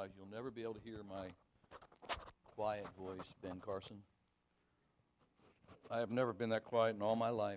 Otherwise, you'll never be able to hear my quiet voice, Ben Carson. I have never been that quiet in all my life.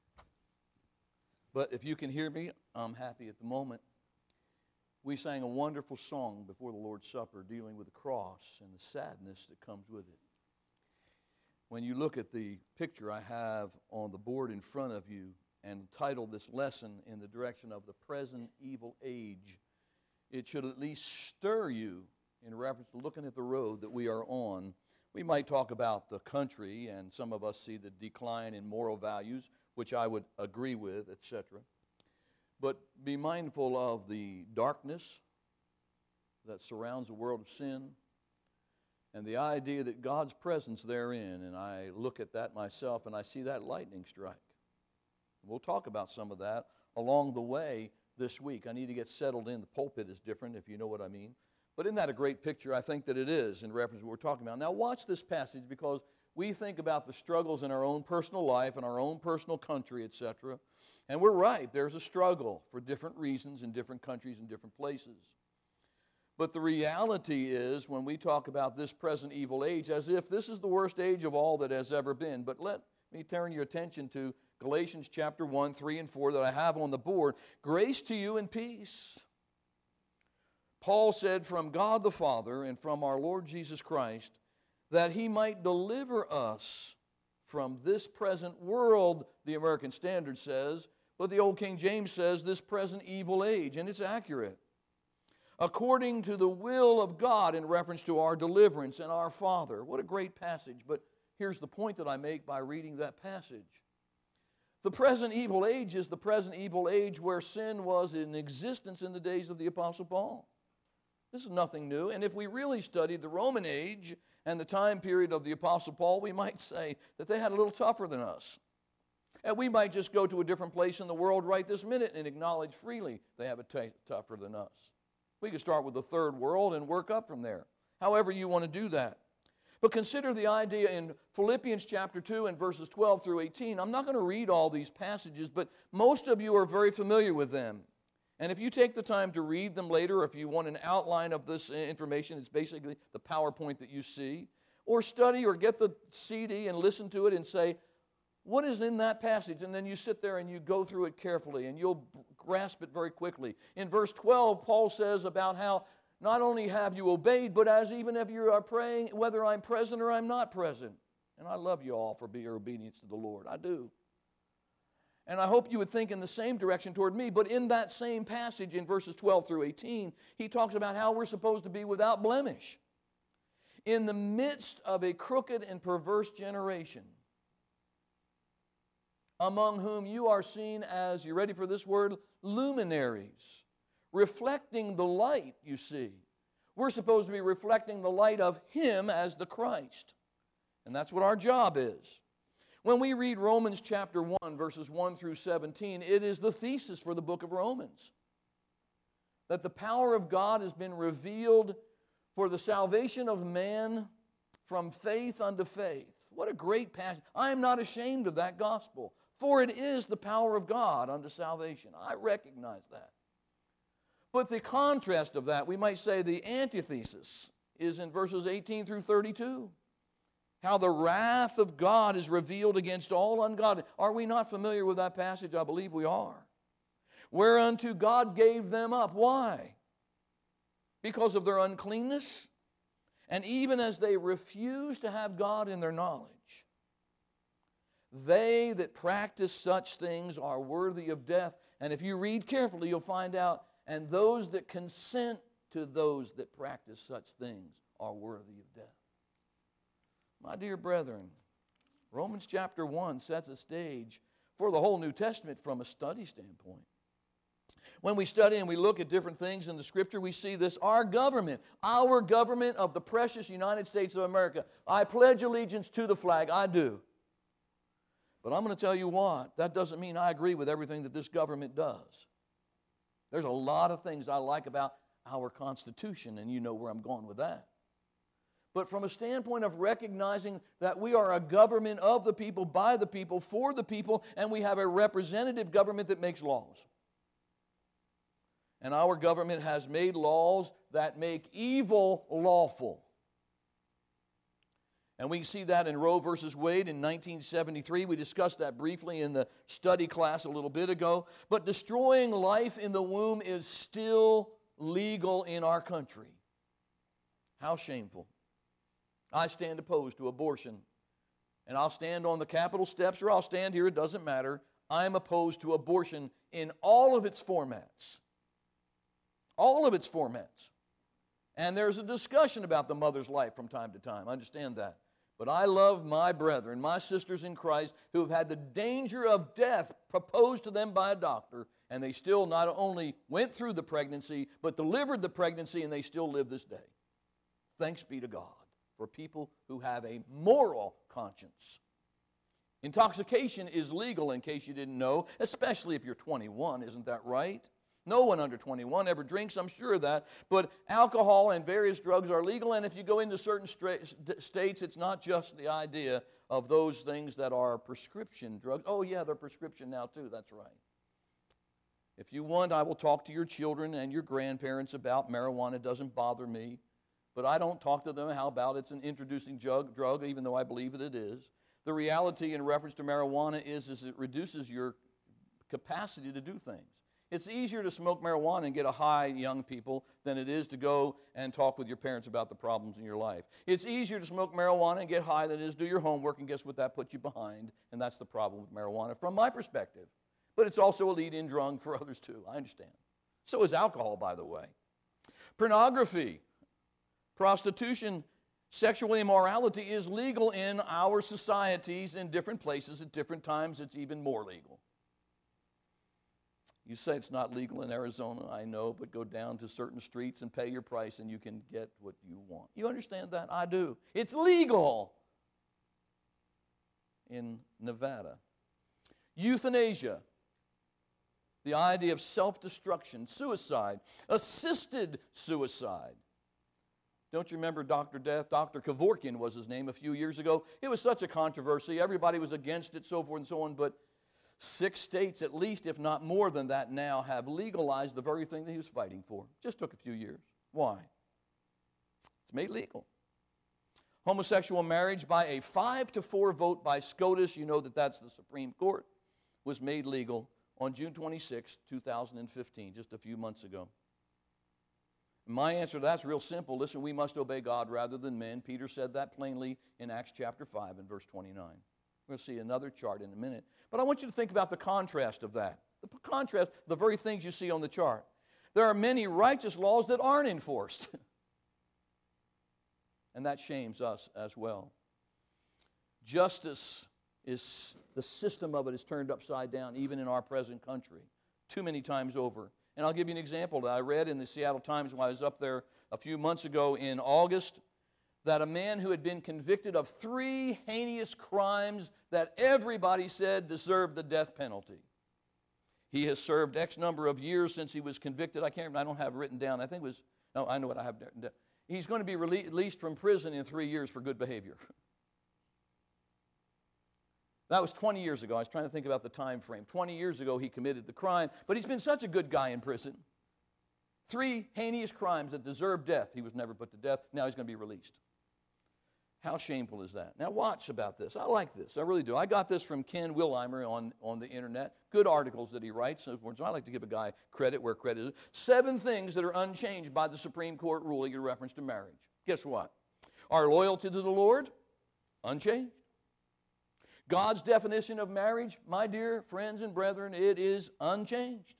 But if you can hear me, I'm happy at the moment. We sang a wonderful song before the Lord's Supper dealing with the cross and the sadness that comes with it. When you look at the picture I have on the board in front of you and titled this lesson in the direction of the present evil age, it should at least stir you in reference to looking at the road that we are on. We might talk about the country, and some of us see the decline in moral values, which I would agree with, etc. But be mindful of the darkness that surrounds the world of sin and the idea that God's presence therein. And I look at that myself and I see that lightning strike. We'll talk about some of that along the way this week. I need to get settled in. The pulpit is different, if you know what I mean. But isn't that a great picture? I think that it is in reference to what we're talking about. Now watch this passage, because we think about the struggles in our own personal life and our own personal country, etc. And we're right. There's a struggle for different reasons in different countries and different places. But the reality is, when we talk about this present evil age, as if this is the worst age of all that has ever been. But let me turn your attention to Galatians chapter 1, 3, and 4 that I have on the board. Grace to you and peace. Paul said, from God the Father and from our Lord Jesus Christ, that He might deliver us from this present world, the American Standard says, but the Old King James says this present evil age, and it's accurate. According to the will of God, in reference to our deliverance and our Father. What a great passage, but here's the point that I make by reading that passage. The present evil age is the present evil age where sin was in existence in the days of the Apostle Paul. This is nothing new. And if we really studied the Roman age and the time period of the Apostle Paul, we might say that they had a little tougher than us. And we might just go to a different place in the world right this minute and acknowledge freely they have it tougher than us. We could start with the third world and work up from there, however you want to do that. But consider the idea in Philippians chapter 2 and verses 12 through 18. I'm not going to read all these passages, but most of you are very familiar with them. And if you take the time to read them later, or if you want an outline of this information, it's basically the PowerPoint that you see, or study or get the CD and listen to it and say, what is in that passage? And then you sit there and you go through it carefully and you'll grasp it very quickly. In verse 12, Paul says about how not only have you obeyed, but as even if you are praying, whether I'm present or I'm not present. And I love you all for your obedience to the Lord. I do. And I hope you would think in the same direction toward me. But in that same passage in verses 12 through 18, he talks about how we're supposed to be without blemish in the midst of a crooked and perverse generation, among whom you are seen as, you ready for this word, luminaries, reflecting the light you see. We're supposed to be reflecting the light of Him as the Christ. And that's what our job is. When we read Romans chapter 1, verses 1 through 17, it is the thesis for the book of Romans. That the power of God has been revealed for the salvation of man from faith unto faith. What a great passage. I am not ashamed of that gospel, for it is the power of God unto salvation. I recognize that. But the contrast of that, we might say the antithesis, is in verses 18 through 32. How the wrath of God is revealed against all ungodly. Are we not familiar with that passage? I believe we are. Whereunto God gave them up. Why? Because of their uncleanness. And even as they refuse to have God in their knowledge, they that practice such things are worthy of death. And if you read carefully, you'll find out, and those that consent to those that practice such things are worthy of death. My dear brethren, Romans chapter 1 sets a stage for the whole New Testament from a study standpoint. When we study and we look at different things in the Scripture, we see this, our government of the precious United States of America. I pledge allegiance to the flag, I do. But I'm going to tell you what, that doesn't mean I agree with everything that this government does. There's a lot of things I like about our Constitution, and you know where I'm going with that. But from a standpoint of recognizing that we are a government of the people, by the people, for the people, and we have a representative government that makes laws. And our government has made laws that make evil lawful. And we see that in Roe versus Wade in 1973. We discussed that briefly in the study class a little bit ago. But destroying life in the womb is still legal in our country. How shameful. I stand opposed to abortion. And I'll stand on the Capitol steps or I'll stand here, it doesn't matter. I'm opposed to abortion in all of its formats. All of its formats. And there's a discussion about the mother's life from time to time. I understand that. But I love my brethren, my sisters in Christ, who have had the danger of death proposed to them by a doctor, and they still not only went through the pregnancy, but delivered the pregnancy, and they still live this day. Thanks be to God for people who have a moral conscience. Intoxication is legal, in case you didn't know, especially if you're 21, isn't that right? No one under 21 ever drinks, I'm sure of that. But alcohol and various drugs are legal, and if you go into certain states, it's not just the idea of those things that are prescription drugs. Oh, yeah, they're prescription now, too. That's right. If you want, I will talk to your children and your grandparents about marijuana. It doesn't bother me. But I don't talk to them how about it's an introducing drug, even though I believe that it is. The reality in reference to marijuana is it reduces your capacity to do things. It's easier to smoke marijuana and get a high, young people, than it is to go and talk with your parents about the problems in your life. It's easier to smoke marijuana and get high than it is to do your homework, and guess what? That puts you behind, and that's the problem with marijuana from my perspective. But it's also a lead-in drug for others too, I understand. So is alcohol, by the way. Pornography, prostitution, sexual immorality is legal in our societies in different places at different times. It's even more legal. You say it's not legal in Arizona, I know, but go down to certain streets and pay your price and you can get what you want. You understand that? I do. It's legal in Nevada. Euthanasia, the idea of self-destruction, suicide, assisted suicide. Don't you remember Dr. Death? Dr. Kevorkian was his name a few years ago. It was such a controversy. Everybody was against it, so forth and so on, but 6 states, at least, if not more than that now, have legalized the very thing that he was fighting for. Just took a few years. Why? It's made legal. Homosexual marriage by a 5-4 vote by SCOTUS, you know that that's the Supreme Court, was made legal on June 26, 2015, just a few months ago. My answer to that's real simple. Listen, we must obey God rather than men. Peter said that plainly in Acts chapter 5 and verse 29. We're going to see another chart in a minute. But I want you to think about the contrast of that. The contrast, the very things you see on the chart. There are many righteous laws that aren't enforced. And that shames us as well. Justice is, the system of it is turned upside down, even in our present country, too many times over. And I'll give you an example that I read in the Seattle Times when I was up there a few months ago in August, that a man who had been convicted of 3 heinous crimes that everybody said deserved the death penalty. He has served X number of years since he was convicted. I don't have it written down. I think it was, no, I know what I have written down. He's going to be released from prison in 3 years for good behavior. That was 20 years ago. I was trying to think about the time frame. 20 years ago he committed the crime, but he's been such a good guy in prison. 3 heinous crimes that deserve death. He was never put to death. Now he's going to be released. How shameful is that? Now watch about this. I like this. I really do. I got this from Ken Wilheimer on the internet. Good articles that he writes. So I like to give a guy credit where credit is. 7 things that are unchanged by the Supreme Court ruling in reference to marriage. Guess what? Our loyalty to the Lord? Unchanged. God's definition of marriage, my dear friends and brethren, it is unchanged.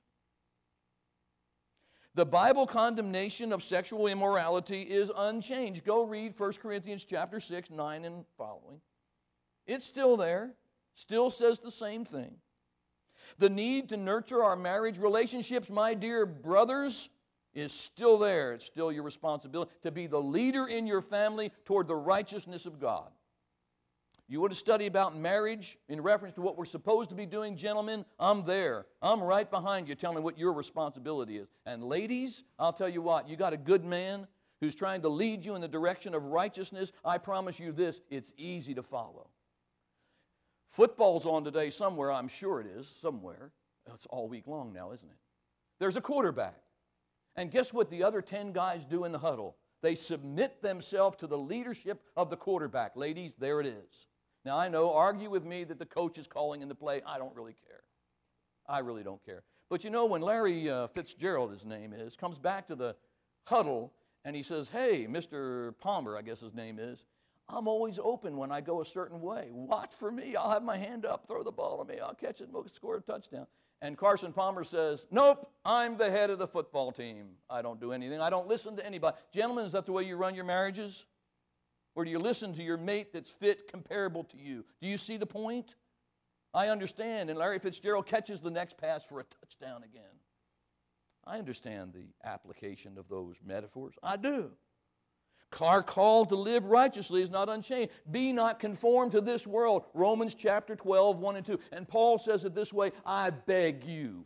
The Bible condemnation of sexual immorality is unchanged. Go read 1 Corinthians chapter 6, 9 and following. It's still there. Still says the same thing. The need to nurture our marriage relationships, my dear brothers, is still there. It's still your responsibility to be the leader in your family toward the righteousness of God. You want to study about marriage in reference to what we're supposed to be doing, gentlemen? I'm there. I'm right behind you telling what your responsibility is. And ladies, I'll tell you what, you got a good man who's trying to lead you in the direction of righteousness. I promise you this, it's easy to follow. Football's on today somewhere, I'm sure it is, somewhere. It's all week long now, isn't it? There's a quarterback. And guess what the other 10 guys do in the huddle? They submit themselves to the leadership of the quarterback. Ladies, there it is. Now, I know, argue with me that the coach is calling in the play. I don't really care. I really don't care. But you know, when Larry Fitzgerald, his name is, comes back to the huddle and he says, hey, Mr. Palmer, I guess his name is, I'm always open when I go a certain way. Watch for me. I'll have my hand up. Throw the ball to me. I'll catch it and we'll score a touchdown. And Carson Palmer says, nope, I'm the head of the football team. I don't do anything. I don't listen to anybody. Gentlemen, is that the way you run your marriages? Or do you listen to your mate that's fit, comparable to you? Do you see the point? I understand. And Larry Fitzgerald catches the next pass for a touchdown again. I understand the application of those metaphors. I do. Our call to live righteously is not unchanged. Be not conformed to this world. Romans chapter 12, 1 and 2. And Paul says it this way, I beg you,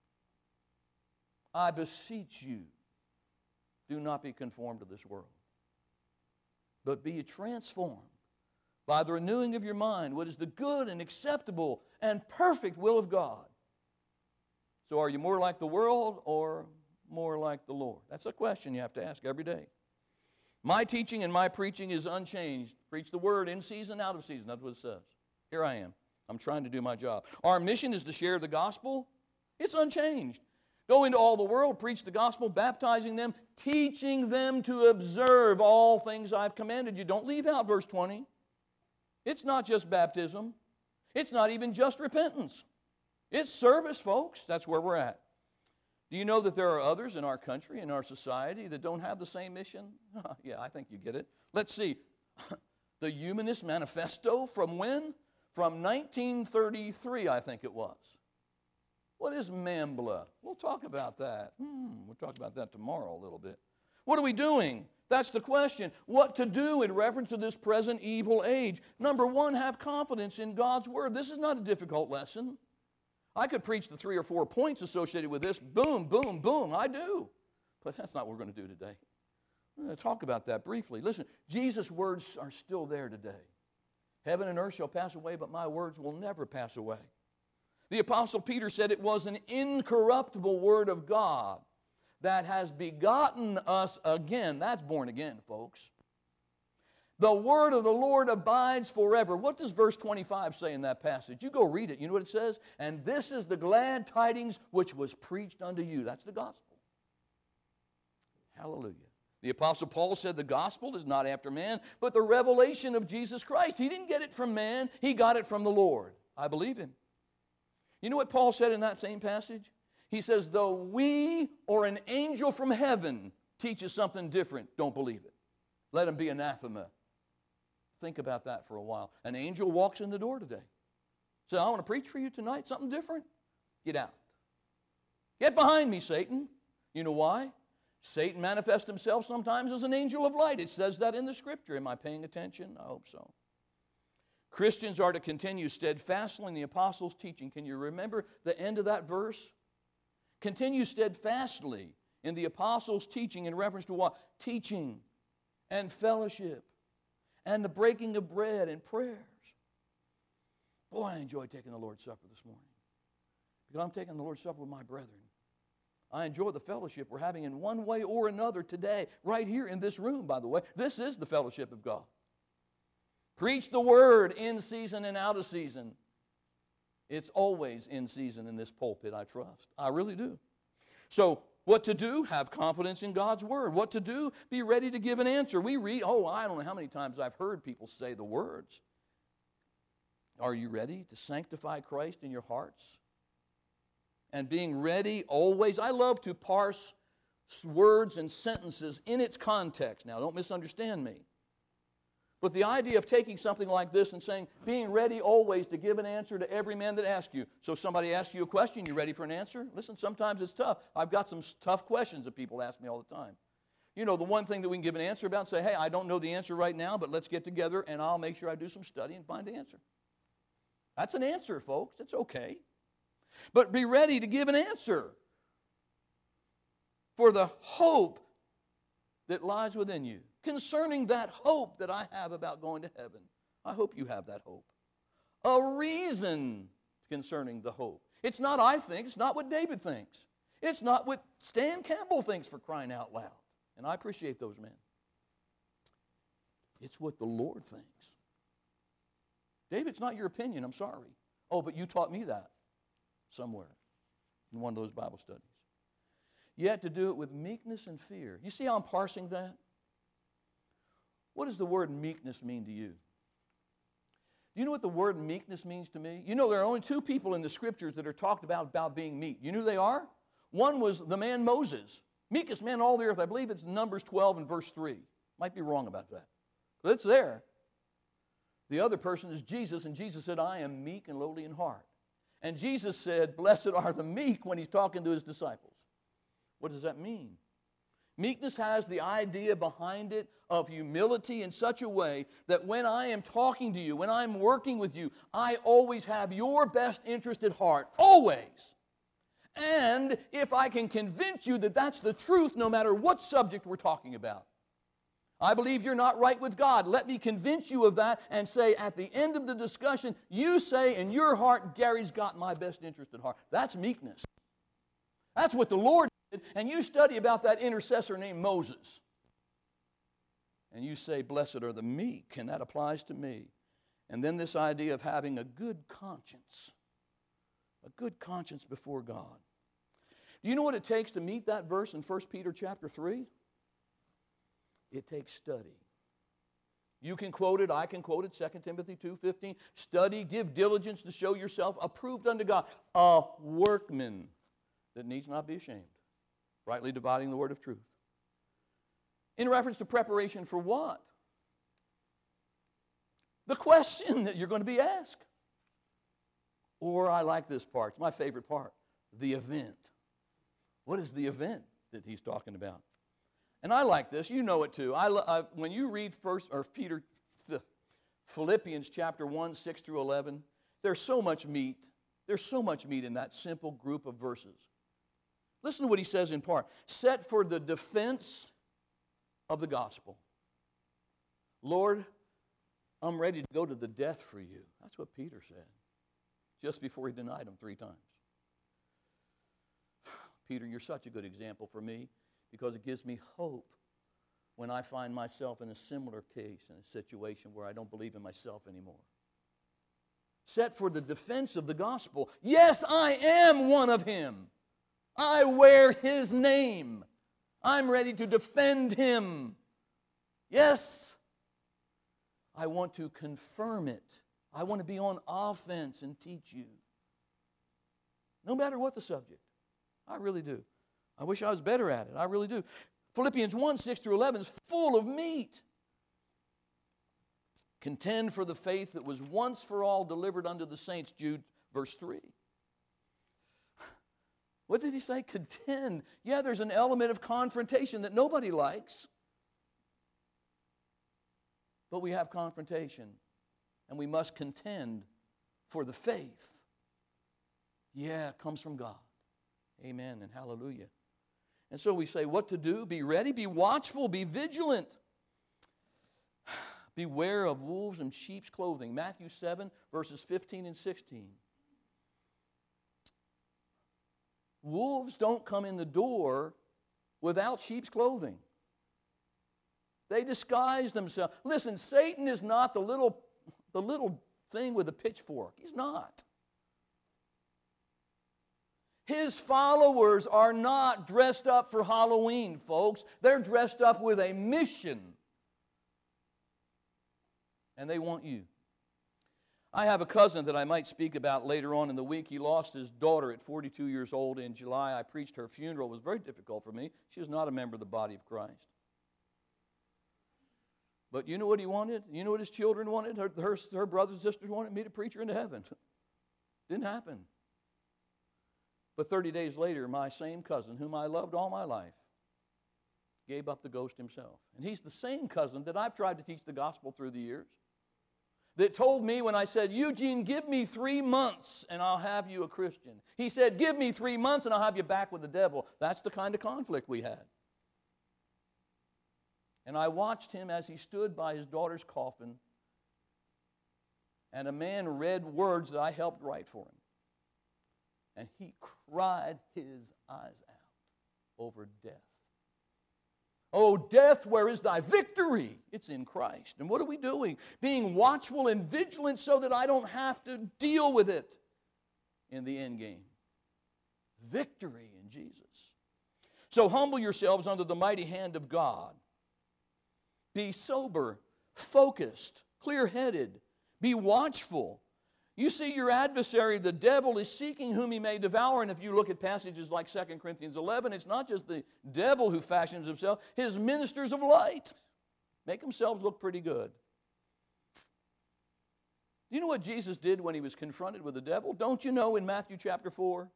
I beseech you, do not be conformed to this world, but be transformed by the renewing of your mind, what is the good and acceptable and perfect will of God. So are you more like the world or more like the Lord? That's a question you have to ask every day. My teaching and my preaching is unchanged. Preach the word in season, out of season. That's what it says. Here I am. I'm trying to do my job. Our mission is to share the gospel. It's unchanged. Go into all the world, preach the gospel, baptizing them, teaching them to observe all things I've commanded you. Don't leave out verse 20. It's not just baptism. It's not even just repentance. It's service, folks. That's where we're at. Do you know that there are others in our country, in our society, that don't have the same mission? Yeah, I think you get it. Let's see. The Humanist Manifesto from when? From 1933, I think it was. What is Mambla? We'll talk about that. We'll talk about that tomorrow a little bit. What are we doing? That's the question. What to do in reference to this present evil age? Number one, have confidence in God's Word. This is not a difficult lesson. I could preach the 3 or 4 points associated with this. Boom, boom, boom. I do. But that's not what we're going to do today. We're going to talk about that briefly. Listen, Jesus' words are still there today. Heaven and earth shall pass away, but my words will never pass away. The Apostle Peter said it was an incorruptible word of God that has begotten us again. That's born again, folks. The word of the Lord abides forever. What does verse 25 say in that passage? You go read it. You know what it says? And this is the glad tidings which was preached unto you. That's the gospel. Hallelujah. The Apostle Paul said the gospel is not after man, but the revelation of Jesus Christ. He didn't get it from man. He got it from the Lord. I believe him. You know what Paul said in that same passage? He says, though we or an angel from heaven teaches something different, don't believe it. Let him be anathema. Think about that for a while. An angel walks in the door today. So I want to preach for you tonight, something different. Get out. Get behind me, Satan. You know why? Satan manifests himself sometimes as an angel of light. It says that in the Scripture. Am I paying attention? I hope so. Christians are to continue steadfastly in the apostles' teaching. Can you remember the end of that verse? Continue steadfastly in the apostles' teaching in reference to what? Teaching and fellowship and the breaking of bread and prayers. Boy, I enjoy taking the Lord's Supper this morning because I'm taking the Lord's Supper with my brethren. I enjoy the fellowship we're having in one way or another today, right here in this room, by the way. This is the fellowship of God. Preach the word in season and out of season. It's always in season in this pulpit, I trust. I really do. So, what to do? Have confidence in God's word. What to do? Be ready to give an answer. We read, I don't know how many times I've heard people say the words. Are you ready to sanctify Christ in your hearts? And being ready always. I love to parse words and sentences in its context. Now, don't misunderstand me. But the idea of taking something like this and saying, being ready always to give an answer to every man that asks you. So somebody asks you a question, you ready for an answer? Listen, sometimes it's tough. I've got some tough questions that people ask me all the time. You know, the one thing that we can give an answer about, say, hey, I don't know the answer right now, but let's get together and I'll make sure I do some study and find the answer. That's an answer, folks. It's okay. But be ready to give an answer for the hope that lies within you. Concerning that hope that I have about going to heaven. I hope you have that hope. A reason concerning the hope. It's not I think, it's not what David thinks. It's not what Stan Campbell thinks, for crying out loud. And I appreciate those men. It's what the Lord thinks. David, it's not your opinion, I'm sorry. Oh, but you taught me that somewhere in one of those Bible studies. You had to do it with meekness and fear. You see how I'm parsing that? What does the word meekness mean to you? Do you know what the word meekness means to me? You know, there are only two people in the Scriptures that are talked about being meek. You know who they are? One was the man Moses. Meekest man in all the earth. I believe it's Numbers 12 and verse 3. Might be wrong about that. But it's there. The other person is Jesus, and Jesus said, I am meek and lowly in heart. And Jesus said, blessed are the meek, when he's talking to his disciples. What does that mean? Meekness has the idea behind it of humility in such a way that when I am talking to you, when I'm working with you, I always have your best interest at heart, always. And if I can convince you that that's the truth, no matter what subject we're talking about. I believe you're not right with God. Let me convince you of that and say at the end of the discussion, you say in your heart, Gary's got my best interest at heart. That's meekness. That's what the Lord did. And you study about that intercessor named Moses. And you say, blessed are the meek, and that applies to me. And then this idea of having a good conscience before God. Do you know what it takes to meet that verse in 1 Peter chapter 3? It takes study. You can quote it, I can quote it, 2 Timothy 2:15. Study, give diligence to show yourself approved unto God, a workman that needs not be ashamed, rightly dividing the word of truth. In reference to preparation for what? The question that you're going to be asked. Or I like this part, it's my favorite part, the event. What is the event that he's talking about? And I like this. You know it too. When you read Philippians chapter 1, 6 through 11, there's so much meat. There's so much meat in that simple group of verses. Listen to what he says in part. Set for the defense of the gospel. Lord, I'm ready to go to the death for you. That's what Peter said just before he denied him 3 times. Peter, you're such a good example for me, because it gives me hope when I find myself in a similar case, in a situation where I don't believe in myself anymore. Set for the defense of the gospel. Yes, I am one of him. I wear his name. I'm ready to defend him. Yes, I want to confirm it. I want to be on offense and teach you. No matter what the subject. I really do. I wish I was better at it. I really do. Philippians 1, 6 through 11 is full of meat. Contend for the faith that was once for all delivered unto the saints, Jude, verse 3. What did he say? Contend. Yeah, there's an element of confrontation that nobody likes. But we have confrontation, and we must contend for the faith. Yeah, it comes from God. Amen and hallelujah. And so we say what to do. Be ready, be watchful, be vigilant. Beware of wolves in sheep's clothing. Matthew 7, verses 15 and 16. Wolves don't come in the door without sheep's clothing. They disguise themselves. Listen, Satan is not the little thing with a pitchfork. He's not. His followers are not dressed up for Halloween, folks. They're dressed up with a mission. And they want you. I have a cousin that I might speak about later on in the week. He lost his daughter at 42 years old in July. I preached her funeral. It was very difficult for me. She was not a member of the body of Christ. But you know what he wanted? You know what his children wanted? Her brothers and sisters wanted me to preach her into heaven. Didn't happen. But 30 days later, my same cousin, whom I loved all my life, gave up the ghost himself. And he's the same cousin that I've tried to teach the gospel through the years, that told me when I said, Eugene, give me 3 months and I'll have you a Christian. He said, give me 3 months and I'll have you back with the devil. That's the kind of conflict we had. And I watched him as he stood by his daughter's coffin, and a man read words that I helped write for him. And he cried his eyes out over death. Oh, death, where is thy victory? It's in Christ. And what are we doing? Being watchful and vigilant so that I don't have to deal with it in the end game. Victory in Jesus. So humble yourselves under the mighty hand of God. Be sober, focused, clear-headed. Be watchful. You see, your adversary, the devil, is seeking whom he may devour. And if you look at passages like 2 Corinthians 11, it's not just the devil who fashions himself. His ministers of light make themselves look pretty good. Do you know what Jesus did when he was confronted with the devil? Don't you know in Matthew chapter 4?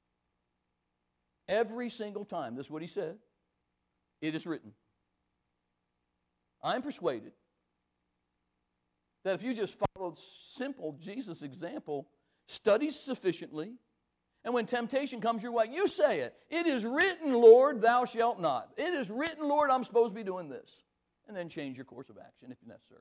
Every single time, this is what he said. It is written. I'm persuaded that if you just followed simple Jesus' example, study sufficiently, and when temptation comes your way, you say it. It is written, Lord, thou shalt not. It is written, Lord, I'm supposed to be doing this. And then change your course of action if necessary.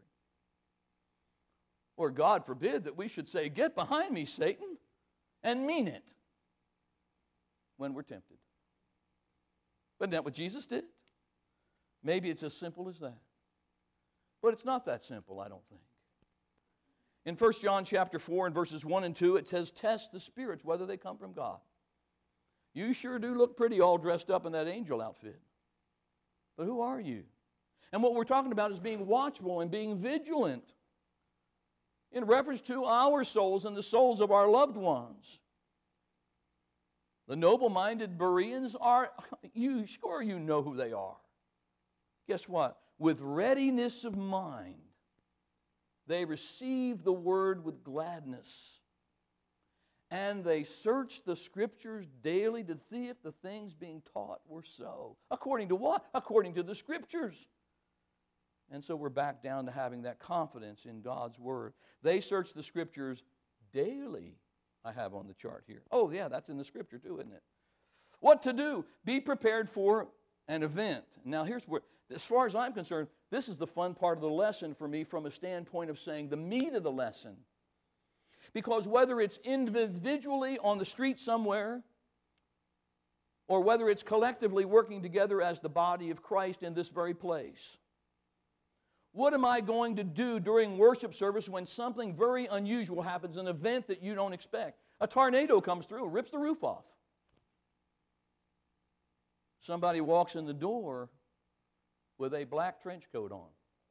Or God forbid that we should say, get behind me, Satan, and mean it when we're tempted. But isn't that what Jesus did? Maybe it's as simple as that. But it's not that simple, I don't think. In 1 John chapter 4 and verses 1 and 2, it says, test the spirits, whether they come from God. You sure do look pretty all dressed up in that angel outfit. But who are you? And what we're talking about is being watchful and being vigilant in reference to our souls and the souls of our loved ones. The noble-minded Bereans are, you know who they are. Guess what? With readiness of mind, they received the word with gladness. And they searched the Scriptures daily to see if the things being taught were so. According to what? According to the Scriptures. And so we're back down to having that confidence in God's Word. They searched the Scriptures daily, I have on the chart here. Oh, yeah, that's in the Scripture too, isn't it? What to do? Be prepared for an event. Now, here's where, as far as I'm concerned, this is the fun part of the lesson for me from a standpoint of saying the meat of the lesson. Because whether it's individually on the street somewhere, or whether it's collectively working together as the body of Christ in this very place, what am I going to do during worship service when something very unusual happens, an event that you don't expect? A tornado comes through and rips the roof off. Somebody walks in the door with a black trench coat on.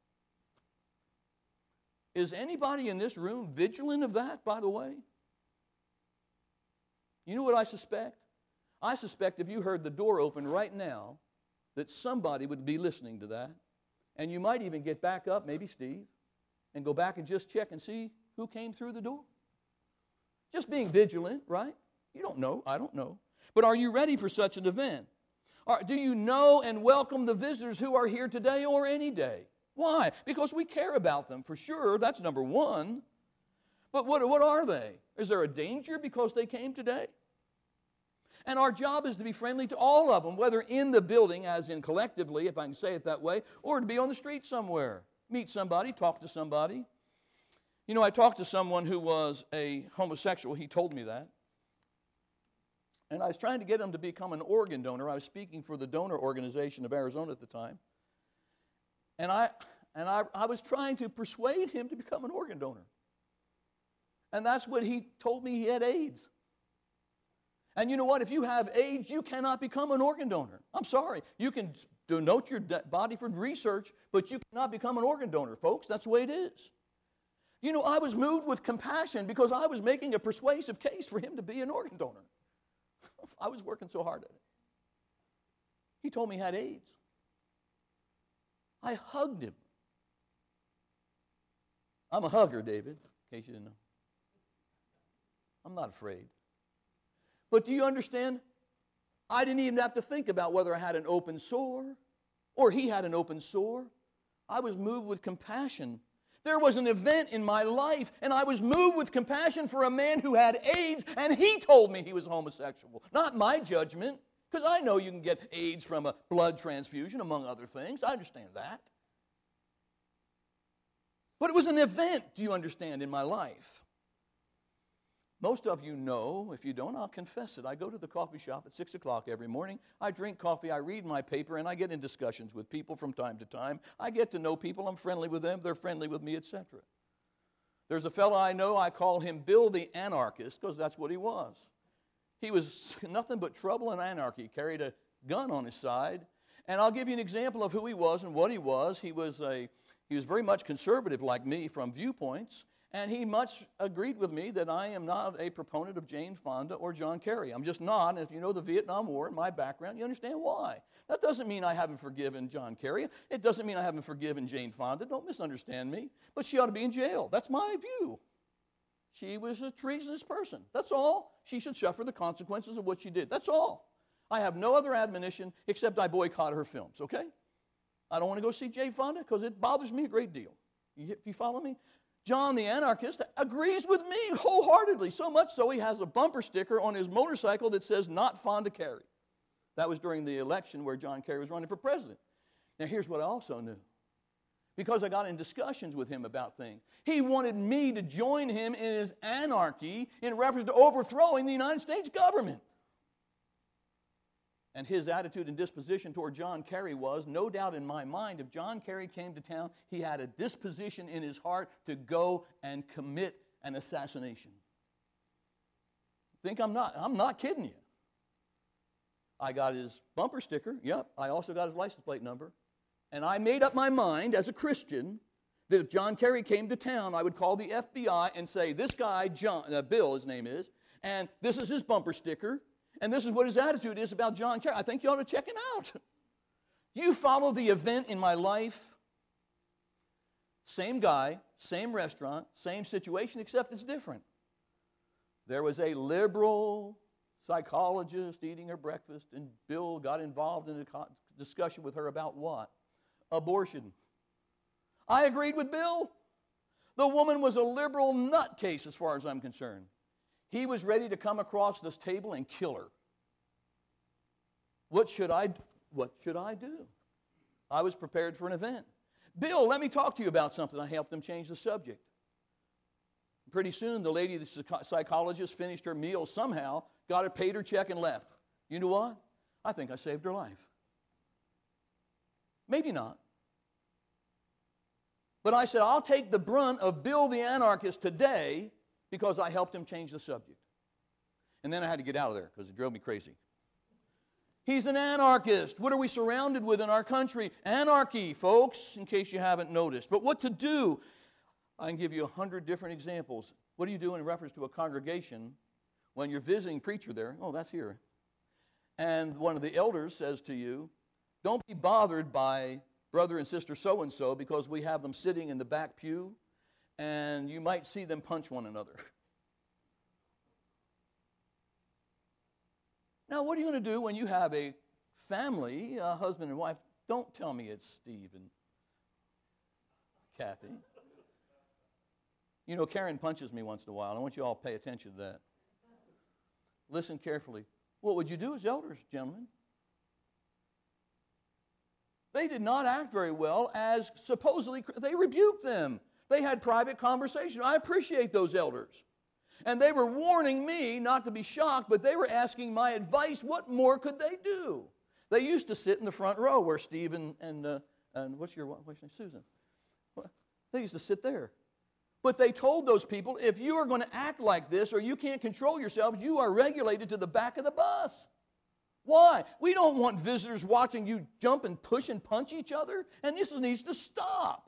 Is anybody in this room vigilant of that, by the way? You know what I suspect? I suspect if you heard the door open right now, that somebody would be listening to that. And you might even get back up, maybe Steve, and go back and just check and see who came through the door. Just being vigilant, right? You don't know. I don't know. But are you ready for such an event? Do you know and welcome the visitors who are here today or any day? Why? Because we care about them, for sure. That's number one. But what are they? Is there a danger because they came today? And our job is to be friendly to all of them, whether in the building, as in collectively, if I can say it that way, or to be on the street somewhere. Meet somebody, talk to somebody. You know, I talked to someone who was a homosexual. He told me that. And I was trying to get him to become an organ donor. I was speaking for the donor organization of Arizona at the time. And I was trying to persuade him to become an organ donor. And that's when he told me he had AIDS. And you know what? If you have AIDS, you cannot become an organ donor. I'm sorry. You can donate your body for research, but you cannot become an organ donor, folks. That's the way it is. You know, I was moved with compassion because I was making a persuasive case for him to be an organ donor. I was working so hard at it. He told me he had AIDS. I hugged him. I'm a hugger, David, in case you didn't know. I'm not afraid. But do you understand? I didn't even have to think about whether I had an open sore or he had an open sore. I was moved with compassion. There was an event in my life, and I was moved with compassion for a man who had AIDS, and he told me he was homosexual. Not my judgment, because I know you can get AIDS from a blood transfusion, among other things. I understand that. But it was an event, do you understand, in my life. Most of you know. If you don't, I'll confess it. I go to the coffee shop at 6 o'clock every morning. I drink coffee, I read my paper, and I get in discussions with people from time to time. I get to know people. I'm friendly with them. They're friendly with me, etc. There's a fellow I know. I call him Bill the Anarchist because that's what he was. He was nothing but trouble and anarchy. He carried a gun on his side. And I'll give you an example of who he was and what he was. He was very much conservative like me from viewpoints. And he much agreed with me that I am not a proponent of Jane Fonda or John Kerry. I'm just not. And if you know the Vietnam War and my background, you understand why. That doesn't mean I haven't forgiven John Kerry. It doesn't mean I haven't forgiven Jane Fonda. Don't misunderstand me. But she ought to be in jail. That's my view. She was a treasonous person. That's all. She should suffer the consequences of what she did. That's all. I have no other admonition except I boycott her films, okay? I don't want to go see Jane Fonda because it bothers me a great deal. You follow me? John the Anarchist agrees with me wholeheartedly, so much so he has a bumper sticker on his motorcycle that says, "Not Fonda Kerry." That was during the election where John Kerry was running for president. Now, here's what I also knew. Because I got in discussions with him about things. He wanted me to join him in his anarchy in reference to overthrowing the United States government. And his attitude and disposition toward John Kerry was, no doubt in my mind, if John Kerry came to town, he had a disposition in his heart to go and commit an assassination. Think I'm not kidding you. I got his bumper sticker, yep. I also got his license plate number. And I made up my mind as a Christian that if John Kerry came to town, I would call the FBI and say, this guy, Bill, his name is, and this is his bumper sticker, and this is what his attitude is about John Kerry. I think you ought to check him out. Do you follow the event in my life? Same guy, same restaurant, same situation, except it's different. There was a liberal psychologist eating her breakfast, and Bill got involved in a discussion with her about what? Abortion. I agreed with Bill. The woman was a liberal nutcase as far as I'm concerned. He was ready to come across this table and kill her. What should I do? I was prepared for an event. Bill, let me talk to you about something. I helped him change the subject. Pretty soon, the lady, the psychologist, finished her meal somehow, got her, paid her check, and left. You know what? I think I saved her life. Maybe not. But I said, I'll take the brunt of Bill the Anarchist today because I helped him change the subject. And then I had to get out of there because it drove me crazy. He's an anarchist. What are we surrounded with in our country? Anarchy, folks, in case you haven't noticed. But what to do? I can give you 100 different examples. What do you do in reference to a congregation when you're visiting preacher there? Oh, that's here. And one of the elders says to you, don't be bothered by brother and sister so-and-so because we have them sitting in the back pew and you might see them punch one another. Now, what are you going to do when you have a family, a husband and wife? Don't tell me it's Steve and Kathy. You know, Karen punches me once in a while. I want you all to pay attention to that. Listen carefully. What would you do as elders, gentlemen? They did not act very well as supposedly, they rebuked them. They had private conversation. I appreciate those elders. And they were warning me not to be shocked, but they were asking my advice. What more could they do? They used to sit in the front row where Steve and what's your name? Susan. They used to sit there. But they told those people, if you are going to act like this or you can't control yourselves, you are regulated to the back of the bus. Why? We don't want visitors watching you jump and push and punch each other, and this needs to stop.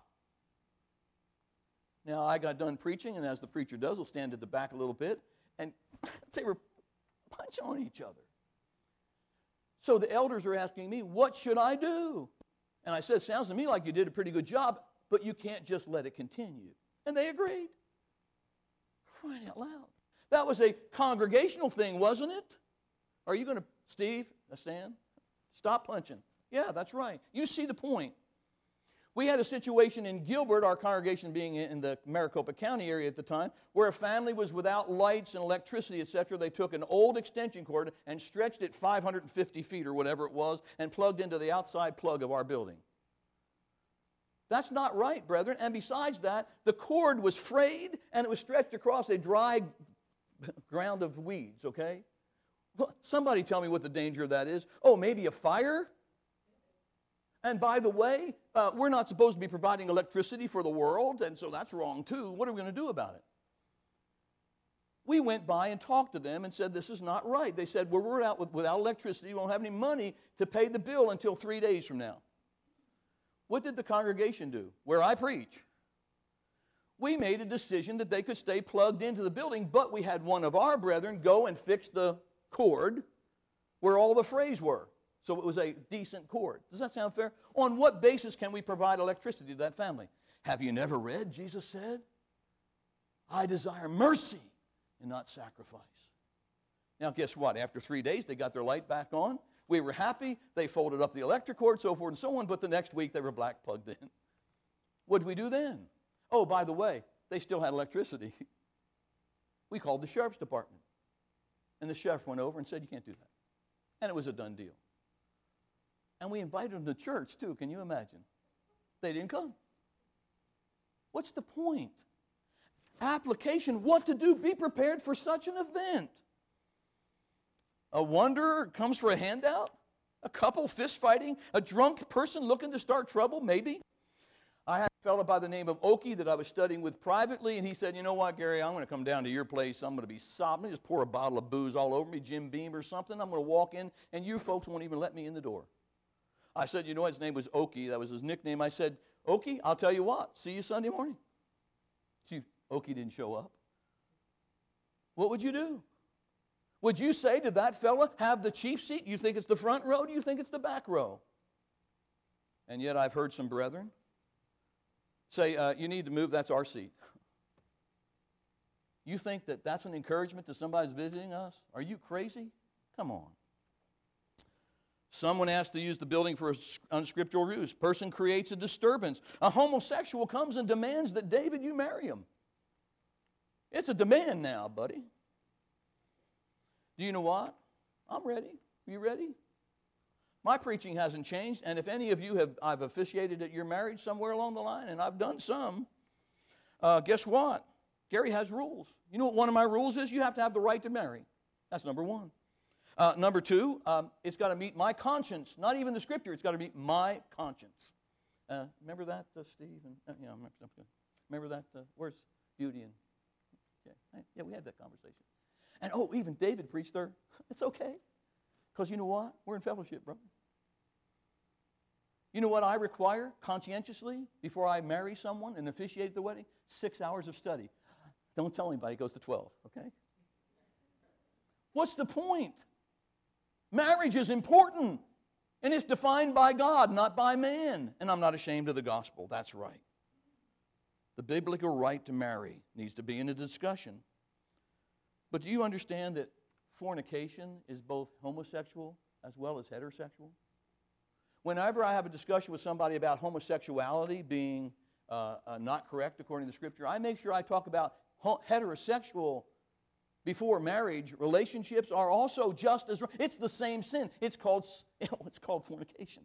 Now, I got done preaching, and as the preacher does, we'll stand at the back a little bit, and they were punching on each other. So the elders are asking me, what should I do? And I said, sounds to me like you did a pretty good job, but you can't just let it continue. And they agreed. Crying out loud. That was a congregational thing, wasn't it? Are you going to, Steve, stand? Stop punching. Yeah, that's right. You see the point. We had a situation in Gilbert, our congregation being in the Maricopa County area at the time, where a family was without lights and electricity, etc. They took an old extension cord and stretched it 550 feet or whatever it was and plugged into the outside plug of our building. That's not right, brethren. And besides that, the cord was frayed and it was stretched across a dry ground of weeds, okay? Well, somebody tell me what the danger of that is. Oh, maybe a fire? And by the way, we're not supposed to be providing electricity for the world, and so that's wrong too. What are we going to do about it? We went by and talked to them and said, this is not right. They said, well, we're out without electricity. We won't have any money to pay the bill until 3 days from now. What did the congregation do? Where I preach. We made a decision that they could stay plugged into the building, but we had one of our brethren go and fix the cord where all the frays were. So it was a decent cord. Does that sound fair? On what basis can we provide electricity to that family? Have you never read, Jesus said, I desire mercy and not sacrifice. Now guess what? After 3 days, they got their light back on. We were happy. They folded up the electric cord, so forth and so on, but the next week they were black plugged in. What did we do then? Oh, by the way, they still had electricity. We called the sheriff's department. And the sheriff went over and said, you can't do that. And it was a done deal. And we invited them to church, too. Can you imagine? They didn't come. What's the point? Application, what to do. Be prepared for such an event. A wanderer comes for a handout? A couple fist fighting? A drunk person looking to start trouble? Maybe. I had a fellow by the name of Oki that I was studying with privately, and he said, you know what, Gary, I'm going to come down to your place. I'm going to be sobbing. Just pour a bottle of booze all over me, Jim Beam or something. I'm going to walk in, and you folks won't even let me in the door. I said, you know what, his name was Oki. That was his nickname. I said, Oki, I'll tell you what. See you Sunday morning. See, Oki didn't show up. What would you do? Would you say to that fella, have the chief seat? You think it's the front row? Do you think it's the back row? And yet I've heard some brethren say, you need to move, that's our seat. You think that that's an encouragement to somebody who's visiting us? Are you crazy? Come on. Someone asked to use the building for unscriptural use. Person creates a disturbance. A homosexual comes and demands that David, you marry him. It's a demand now, buddy. Do you know what? I'm ready. Are you ready? My preaching hasn't changed, and if any of you I've officiated at your marriage somewhere along the line, and I've done some, guess what? Gary has rules. You know what one of my rules is? You have to have the right to marry. That's number one. Number two, it's got to meet my conscience. Not even the Scripture. It's got to meet my conscience. Remember that, Steve? Remember that? Where's Beauty? Yeah, we had that conversation. And even David preached there. It's okay. Because you know what? We're in fellowship, bro. You know what I require conscientiously before I marry someone and officiate the wedding? 6 hours of study. Don't tell anybody it goes to 12, okay? What's the point? Marriage is important, and it's defined by God, not by man. And I'm not ashamed of the gospel. That's right. The biblical right to marry needs to be in a discussion. But do you understand that fornication is both homosexual as well as heterosexual? Whenever I have a discussion with somebody about homosexuality being not correct according to the Scripture, I make sure I talk about heterosexual before marriage relationships are also just as wrong. It's the same sin. It's called fornication.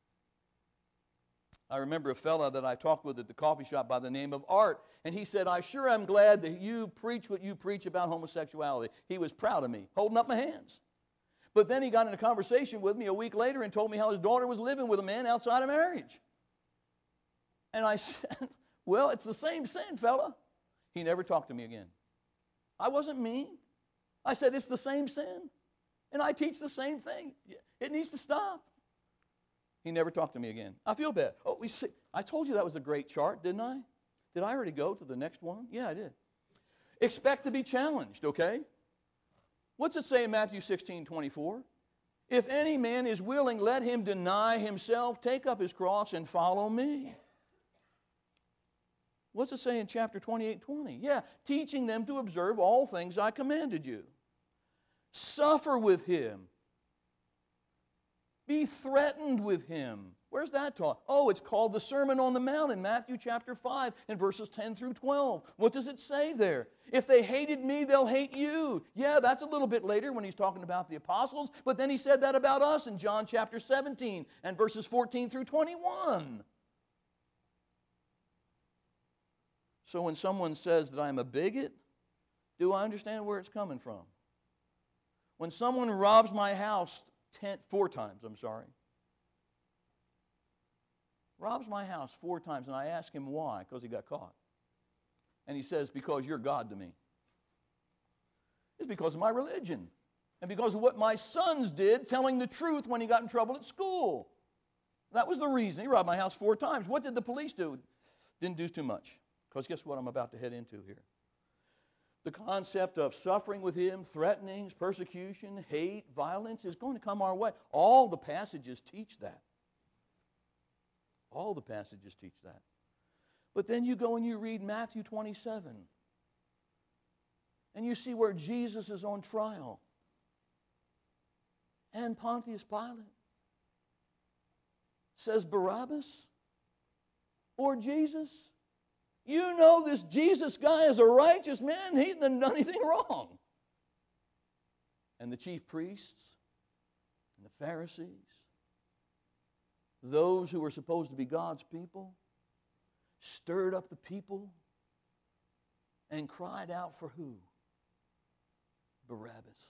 I remember a fella that I talked with at the coffee shop by the name of Art, and he said, I sure am glad that you preach what you preach about homosexuality. He was proud of me, holding up my hands. But then he got in a conversation with me a week later and told me how his daughter was living with a man outside of marriage. And I said, well, it's the same sin, fella. He never talked to me again. I wasn't mean. I said, it's the same sin. And I teach the same thing. It needs to stop. He never talked to me again. I feel bad. I told you that was a great chart, didn't I? Did I already go to the next one? Yeah, I did. Expect to be challenged, okay? What's it say in Matthew 16:24? If any man is willing, let him deny himself, take up his cross, and follow me. What's it say in chapter 28:20? Yeah, teaching them to observe all things I commanded you. Suffer with him. Be threatened with him. Where's that taught? It's called the Sermon on the Mount in Matthew chapter 5 and verses 10 through 12. What does it say there? If they hated me, they'll hate you. Yeah, that's a little bit later when he's talking about the apostles, but then he said that about us in John chapter 17 and verses 14 through 21. So when someone says that I'm a bigot, Do I understand where it's coming from? When someone robs my house 4 times, robs my house 4 times, and I ask him why, because he got caught. And he says, because you're God to me. It's because of my religion. And because of what my sons did, telling the truth when he got in trouble at school. That was the reason. He robbed my house 4 times. What did the police do? Didn't do too much. Because guess what I'm about to head into here? The concept of suffering with him, threatenings, persecution, hate, violence is going to come our way. All the passages teach that. All the passages teach that. But then you go and you read Matthew 27. And you see where Jesus is on trial. And Pontius Pilate says, Barabbas or Jesus? You know this Jesus guy is a righteous man. He hasn't done anything wrong. And the chief priests and the Pharisees, those who were supposed to be God's people, stirred up the people and cried out for who? Barabbas.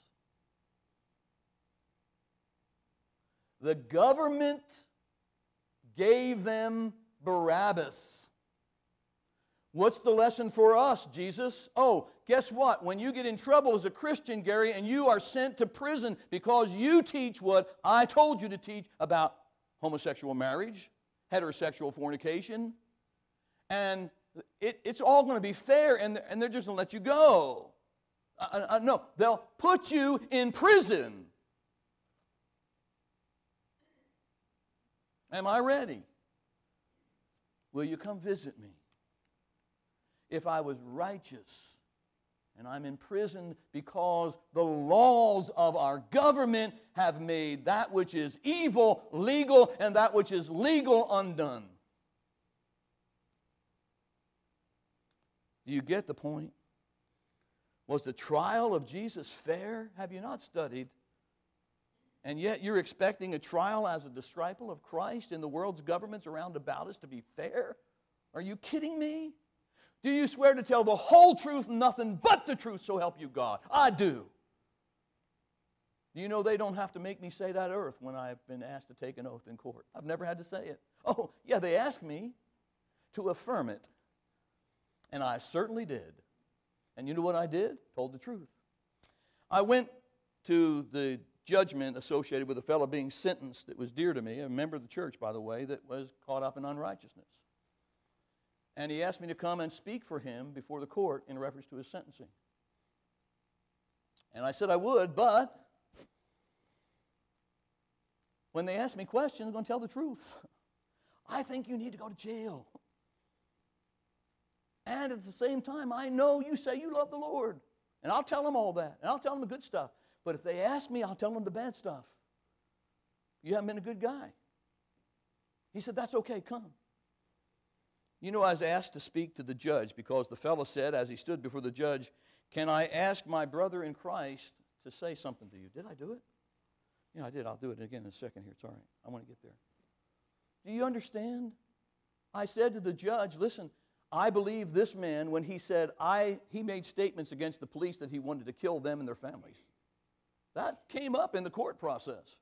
The government gave them Barabbas. What's the lesson for us, Jesus? Oh, guess what? When you get in trouble as a Christian, Gary, and you are sent to prison because you teach what I told you to teach about homosexual marriage, heterosexual fornication, and it's all going to be fair, and they're just going to let you go. No, they'll put you in prison. Am I ready? Will you come visit me? If I was righteous and I'm in prison because the laws of our government have made that which is evil legal and that which is legal undone. Do you get the point? Was the trial of Jesus fair? Have you not studied? And yet you're expecting a trial as a disciple of Christ in the world's governments around about us to be fair? Are you kidding me? Do you swear to tell the whole truth, nothing but the truth, so help you God? I do. Do you know they don't have to make me say that oath when I've been asked to take an oath in court? I've never had to say it. Oh, yeah, they asked me to affirm it. And I certainly did. And you know what I did? Told the truth. I went to the judgment associated with a fellow being sentenced that was dear to me, a member of the church, by the way, that was caught up in unrighteousness. And he asked me to come and speak for him before the court in reference to his sentencing. And I said I would, but when they asked me questions, I'm going to tell the truth. I think you need to go to jail. And at the same time, I know you say you love the Lord. And I'll tell them all that. And I'll tell them the good stuff. But if they ask me, I'll tell them the bad stuff. You haven't been a good guy. He said, that's okay, come. You know, I was asked to speak to the judge because the fellow said, as he stood before the judge, can I ask my brother in Christ to say something to you? Did I do it? Yeah, I did. I'll do it again in a second here. It's all right. I want to get there. Do you understand? I said to the judge, listen, I believe this man when he said he made statements against the police that he wanted to kill them and their families. That came up in the court process.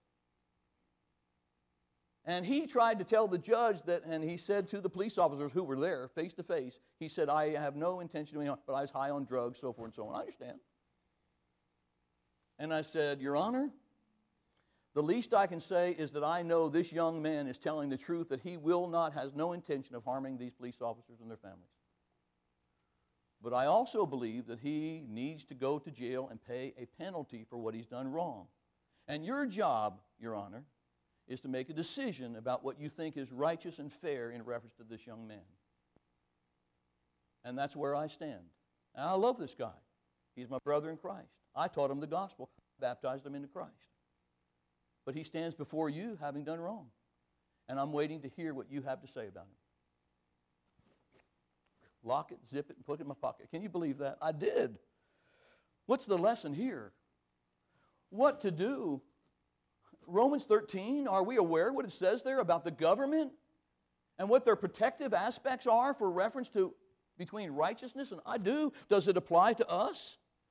And he tried to tell the judge that, and he said to the police officers who were there face to face, he said, I have no intention of doing harm, but I was high on drugs, so forth and so on. I understand. And I said, Your Honor, the least I can say is that I know this young man is telling the truth, that he has no intention of harming these police officers and their families. But I also believe that he needs to go to jail and pay a penalty for what he's done wrong. And your job, Your Honor, is to make a decision about what you think is righteous and fair in reference to this young man. And that's where I stand. And I love this guy. He's my brother in Christ. I taught him the gospel, baptized him into Christ. But he stands before you having done wrong. And I'm waiting to hear what you have to say about him. Lock it, zip it, and put it in my pocket. Can you believe that? I did. What's the lesson here? What to do? Romans 13, are we aware what it says there about the government and what their protective aspects are for reference to between righteousness and I do? Does it apply to us?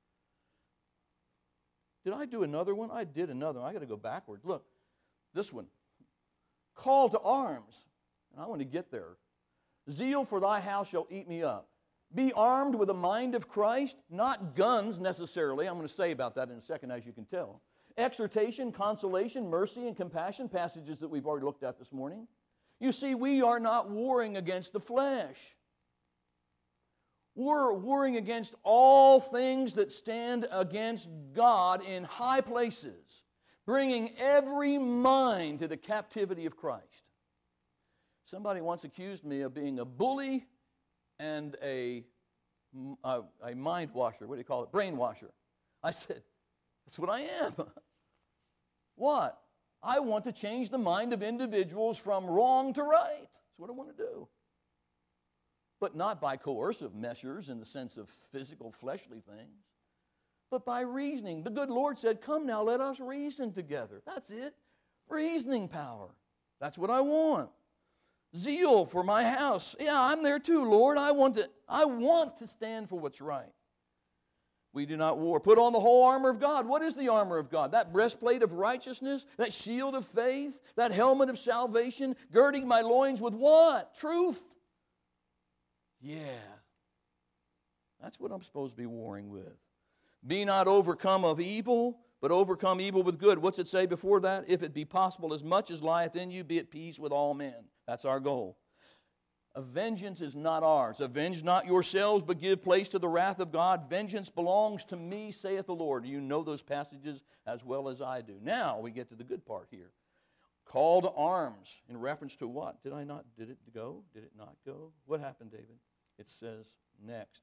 Did I do another one? I did another one. I got to go backwards. Look, this one. Call to arms. And I want to get there. Zeal for thy house shall eat me up. Be armed with the mind of Christ, not guns necessarily. I'm going to say about that in a second, as you can tell. Exhortation, consolation, mercy, and compassion, passages that we've already looked at this morning. You see, we are not warring against the flesh. We're warring against all things that stand against God in high places, bringing every mind to the captivity of Christ. Somebody once accused me of being a bully and a mind washer. What do you call it? Brain washer. I said, that's what I am. What? I want to change the mind of individuals from wrong to right. That's what I want to do. But not by coercive measures in the sense of physical, fleshly things, but by reasoning. The good Lord said, come now, let us reason together. That's it. Reasoning power. That's what I want. Zeal for my house. Yeah, I'm there too, Lord. I want to stand for what's right. We do not war. Put on the whole armor of God. What is the armor of God? That breastplate of righteousness, that shield of faith, that helmet of salvation, girding my loins with what? Truth. Yeah. That's what I'm supposed to be warring with. Be not overcome of evil, but overcome evil with good. What's it say before that? If it be possible, as much as lieth in you, be at peace with all men. That's our goal. Vengeance is not ours. Avenge not yourselves, but give place to the wrath of God. Vengeance belongs to me, saith the Lord. You know those passages as well as I do. Now we get to the good part here. Call to arms in reference to what? Did it go? Did it not go? What happened, David? It says next.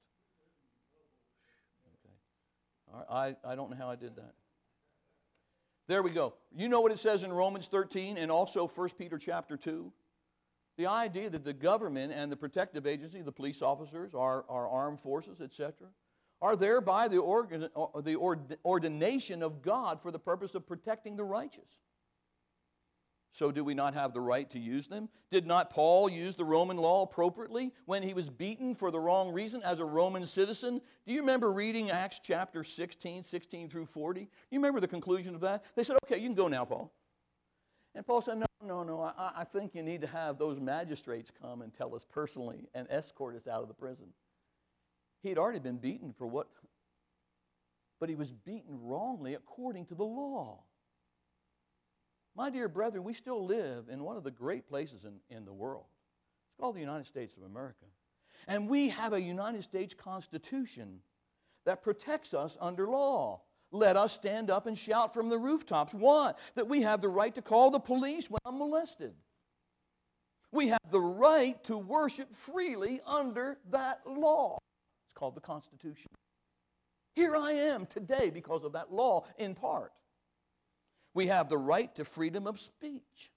Okay. All right. I don't know how I did that. There we go. You know what it says in Romans 13 and also 1 Peter chapter 2? The idea that the government and the protective agency, the police officers, our armed forces, etc., are there by the ordination of God for the purpose of protecting the righteous. So do we not have the right to use them? Did not Paul use the Roman law appropriately when he was beaten for the wrong reason as a Roman citizen? Do you remember reading Acts chapter 16 through 40? You remember the conclusion of that? They said, okay, you can go now, Paul. And Paul said, no, I think you need to have those magistrates come and tell us personally and escort us out of the prison. He had already been beaten for what? But he was beaten wrongly according to the law. My dear brethren, we still live in one of the great places in the world. It's called the United States of America. And we have a United States Constitution that protects us under law. Let us stand up and shout from the rooftops. What? That we have the right to call the police when I'm molested. We have the right to worship freely under that law. It's called the Constitution. Here I am today because of that law in part. We have the right to freedom of speech.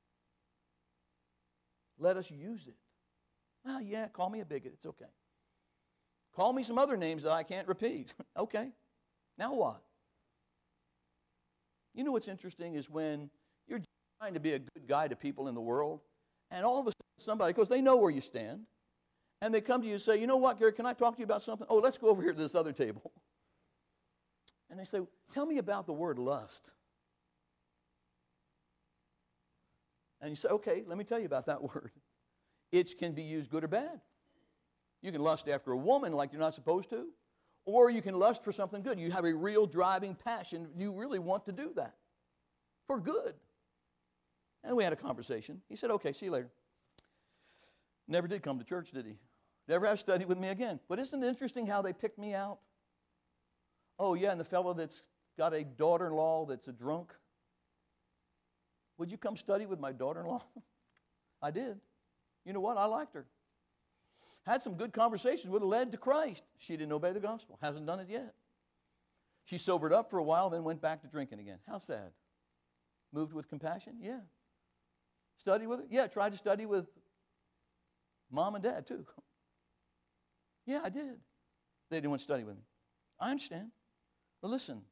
Let us use it. Well, yeah, call me a bigot. It's okay. Call me some other names that I can't repeat. Okay. Now what? You know what's interesting is when you're trying to be a good guy to people in the world, and all of a sudden somebody, because they know where you stand, and they come to you and say, you know what, Gary, can I talk to you about something? Oh, let's go over here to this other table. And they say, tell me about the word lust. And you say, okay, let me tell you about that word. It can be used good or bad. You can lust after a woman like you're not supposed to, or you can lust for something good. You have a real driving passion. You really want to do that for good. And we had a conversation. He said, okay, see you later. Never did come to church, did he? Never have studied with me again. But isn't it interesting how they picked me out? Oh, yeah, and the fellow that's got a daughter-in-law that's a drunk. Would you come study with my daughter-in-law? I did. You know what? I liked her. Had some good conversations with her, led to Christ. She didn't obey the gospel. Hasn't done it yet. She sobered up for a while, then went back to drinking again. How sad. Moved with compassion? Yeah. Studied with her? Yeah, tried to study with mom and dad too. Yeah, I did. They didn't want to study with me. I understand. But listen,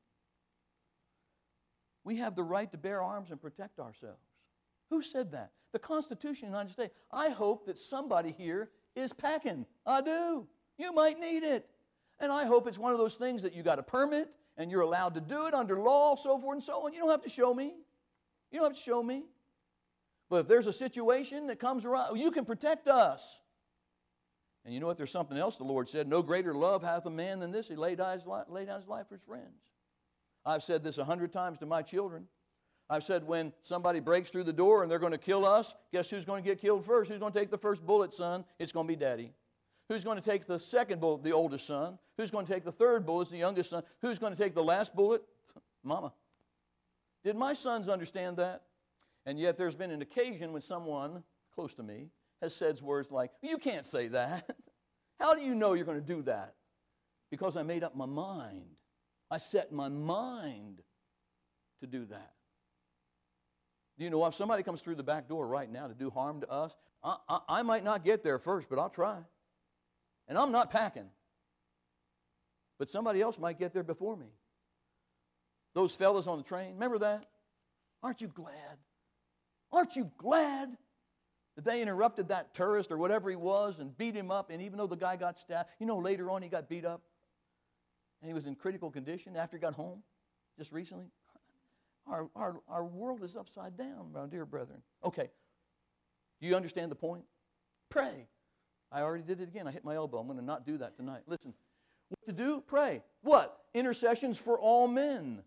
we have the right to bear arms and protect ourselves. Who said that? The Constitution of the United States. I hope that somebody here is packing. I do. You might need it. And I hope it's one of those things that you got a permit and you're allowed to do it under law, so forth and so on. You don't have to show me. You don't have to show me. But if there's a situation that comes around, you can protect us. And you know what? There's something else the Lord said. No greater love hath a man than this. He laid down his life for his friends. I've said this 100 times to my children. I've said when somebody breaks through the door and they're going to kill us, guess who's going to get killed first? Who's going to take the first bullet, son? It's going to be Daddy. Who's going to take the second bullet? The oldest son. Who's going to take the third bullet? The youngest son. Who's going to take the last bullet? Mama. Did my sons understand that? And yet there's been an occasion when someone close to me has said words like, you can't say that. How do you know you're going to do that? Because I made up my mind. I set my mind to do that. Do you know if somebody comes through the back door right now to do harm to us, I might not get there first, but I'll try. And I'm not packing. But somebody else might get there before me. Those fellas on the train, remember that? Aren't you glad? Aren't you glad that they interrupted that tourist or whatever he was and beat him up? And even though the guy got stabbed, you know, later on he got beat up. And he was in critical condition after he got home just recently. Our world is upside down, my dear brethren. Okay, do you understand the point? Pray. I already did it again. I hit my elbow. I'm going to not do that tonight. Listen, what to do? Pray. What? Intercessions for all men.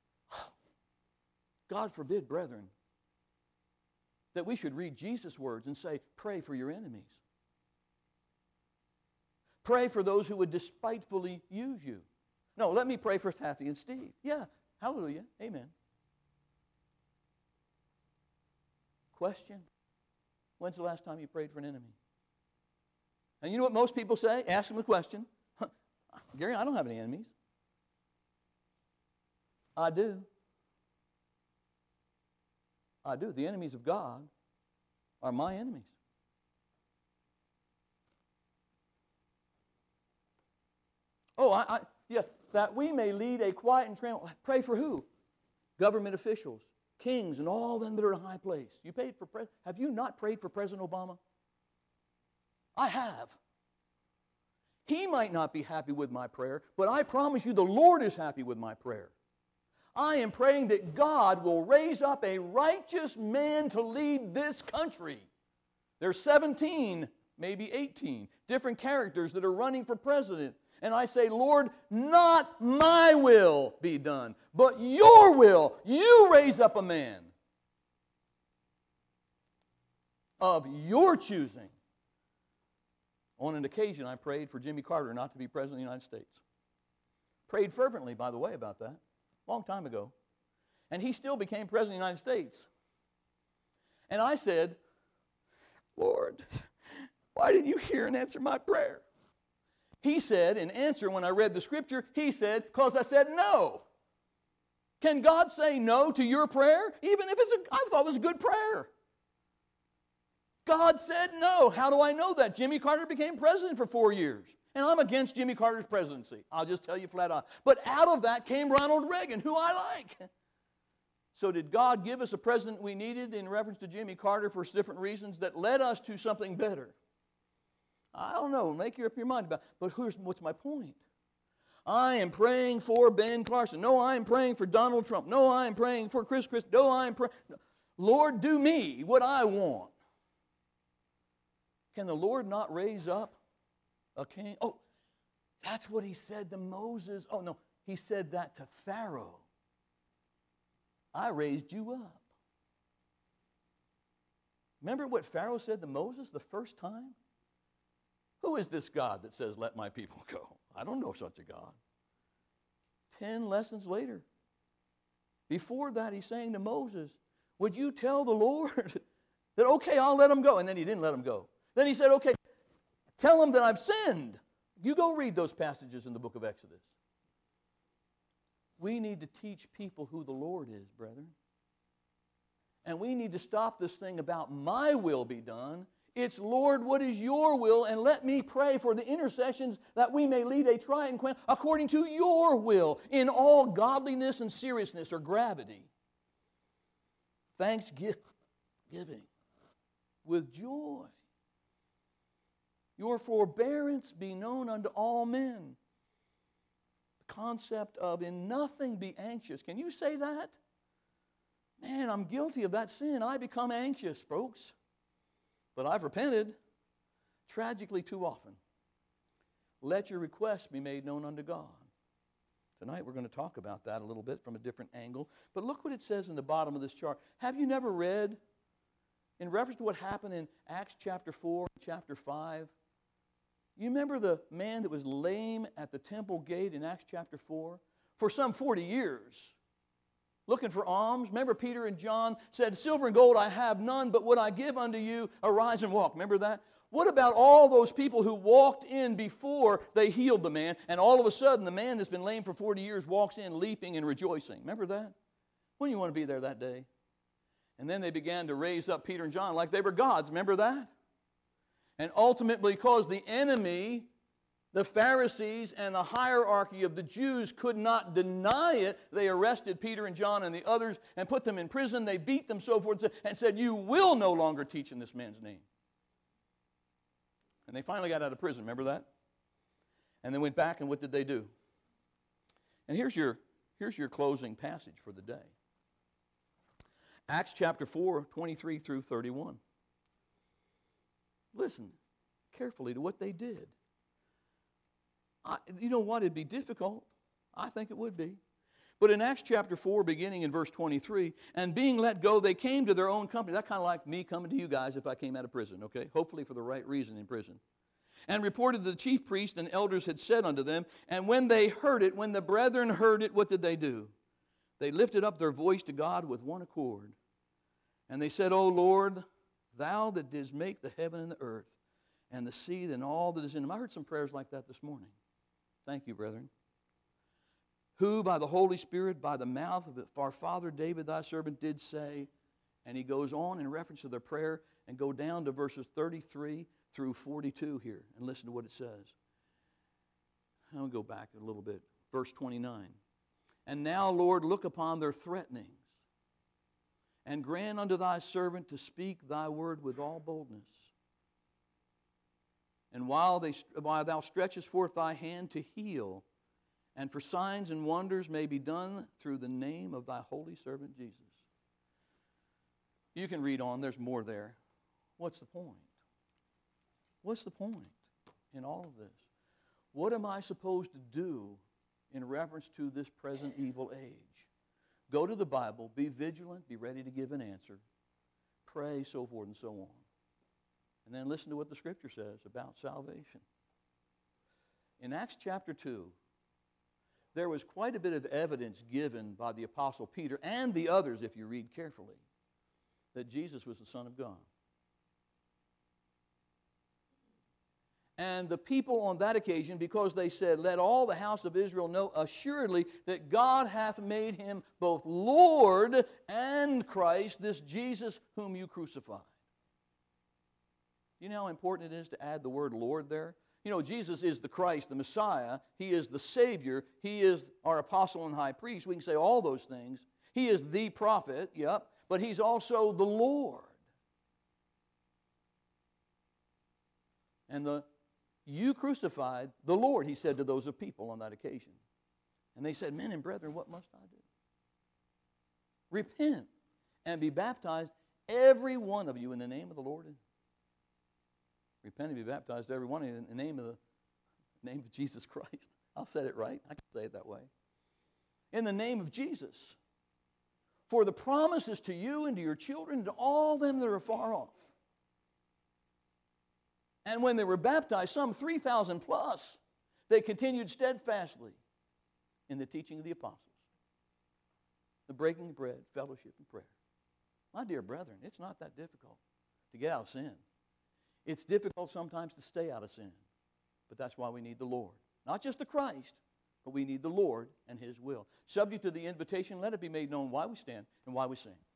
God forbid, brethren, that we should read Jesus' words and say, pray for your enemies. Pray for those who would despitefully use you. No, let me pray for Kathy and Steve. Yeah, hallelujah, amen. Question, when's the last time you prayed for an enemy? And you know what most people say? Ask them the question. Gary, I don't have any enemies. I do. I do. The enemies of God are my enemies. Oh, yeah, that we may lead a quiet and tranquil. Pray for who? Government officials, kings, and all them that are in a high place. You paid for have you not prayed for President Obama? I have. He might not be happy with my prayer, but I promise you the Lord is happy with my prayer. I am praying that God will raise up a righteous man to lead this country. There's 17, maybe 18 different characters that are running for president. And I say, Lord, not my will be done, but your will. You raise up a man of your choosing. On an occasion, I prayed for Jimmy Carter not to be president of the United States. Prayed fervently, by the way, about that. Long time ago. And he still became president of the United States. And I said, Lord, why didn't you hear and answer my prayer? He said, in answer, when I read the scripture, he said, because I said no. Can God say no to your prayer? Even if I thought it was a good prayer. God said no. How do I know that? Jimmy Carter became president for 4 years. And I'm against Jimmy Carter's presidency. I'll just tell you flat out. But out of that came Ronald Reagan, who I like. So did God give us a president we needed in reference to Jimmy Carter for different reasons that led us to something better? I don't know. Make up your mind about it. But what's my point? I am praying for Ben Carson. No, I am praying for Donald Trump. No, I am praying for Chris. No, I am praying. Lord, do me what I want. Can the Lord not raise up a king? Oh, that's what he said to Moses. Oh, no, he said that to Pharaoh. I raised you up. Remember what Pharaoh said to Moses the first time? Who is this God that says, let my people go? I don't know such a God. 10 lessons later. Before that, he's saying to Moses, would you tell the Lord that, okay, I'll let him go? And then he didn't let him go. Then he said, okay, tell him that I've sinned. You go read those passages in the book of Exodus. We need to teach people who the Lord is, brethren. And we need to stop this thing about my will be done. It's, Lord, what is your will? And let me pray for the intercessions that we may lead a triumphant quest according to your will in all godliness and seriousness or gravity. Thanksgiving with joy. Your forbearance be known unto all men. concept of in nothing be anxious. Can you say that? Man, I'm guilty of that sin. I become anxious, folks. But I've repented tragically too often. Let your requests be made known unto God. Tonight we're going to talk about that a little bit from a different angle. But look what it says in the bottom of this chart. Have you never read, in reference to what happened in Acts chapter 4, chapter 5, you remember the man that was lame at the temple gate in Acts chapter 4? For some 40 years, looking for alms. Remember Peter and John said, silver and gold I have none, but what I give unto you, arise and walk. Remember that? What about all those people who walked in before they healed the man, and all of a sudden the man that's been lame for 40 years walks in leaping and rejoicing? Remember that? Wouldn't you want to be there that day? And then they began to raise up Peter and John like they were gods. Remember that? And ultimately, because the enemy, the Pharisees, and the hierarchy of the Jews could not deny it, they arrested Peter and John and the others and put them in prison. They beat them, so forth, and said, you will no longer teach in this man's name. And they finally got out of prison. Remember that? And they went back, and what did they do? And here's your closing passage for the day. Acts chapter 4, 23 through 31. Listen carefully to what they did. You know what? It'd be difficult. I think it would be. But in Acts chapter 4, beginning in verse 23, and being let go, they came to their own company. That's kind of like me coming to you guys if I came out of prison, okay? Hopefully for the right reason in prison. And reported the chief priests and elders had said unto them, and when they heard it, when the brethren heard it, what did they do? They lifted up their voice to God with one accord. And they said, O Lord, thou that didst make the heaven and the earth, and the sea and all that is in them. I heard some prayers like that this morning. Thank you, brethren. Who by the Holy Spirit, by the mouth of our father David, thy servant, did say, and he goes on in reference to their prayer, and go down to verses 33 through 42 here, and listen to what it says. I'll go back a little bit. Verse 29. And now, Lord, look upon their threatenings, and grant unto thy servant to speak thy word with all boldness. And while thou stretchest forth thy hand to heal, and for signs and wonders may be done through the name of thy holy servant Jesus. You can read on, there's more there. What's the point? What's the point in all of this? What am I supposed to do in reference to this present evil age? Go to the Bible, be vigilant, be ready to give an answer, pray, so forth and so on. And then listen to what the Scripture says about salvation. In Acts chapter 2, there was quite a bit of evidence given by the Apostle Peter and the others, if you read carefully, that Jesus was the Son of God. And the people on that occasion, because they said, let all the house of Israel know assuredly that God hath made him both Lord and Christ, this Jesus whom you crucified. You know how important it is to add the word Lord there? You know, Jesus is the Christ, the Messiah. He is the Savior. He is our apostle and high priest. We can say all those things. He is the prophet, yep, but he's also the Lord. And you crucified the Lord, he said to those of people on that occasion. And they said, men and brethren, what must I do? Repent and be baptized, every one of you, in the name of the Lord. Repent and be baptized, every one of you, in the name of Jesus Christ. I'll say it right. I can say it that way. In the name of Jesus. For the promises to you and to your children and to all them that are far off. And when they were baptized, some 3,000 plus, they continued steadfastly in the teaching of the apostles, the breaking of bread, fellowship, and prayer. My dear brethren, it's not that difficult to get out of sin. It's difficult sometimes to stay out of sin, but that's why we need the Lord. Not just the Christ, but we need the Lord and his will. Subject to the invitation, let it be made known why we stand and why we sing.